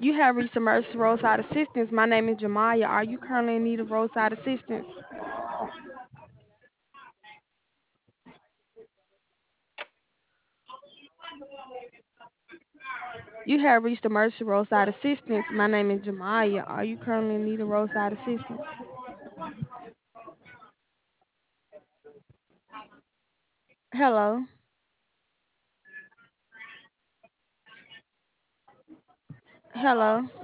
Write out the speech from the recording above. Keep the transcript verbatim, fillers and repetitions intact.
You have reached Emergency Roadside Assistance. My name is Jamaya. Are you currently in need of roadside assistance? You have reached Emergency Roadside Assistance. My name is Jamaya. Are you currently in need of roadside assistance? Hello. Hello.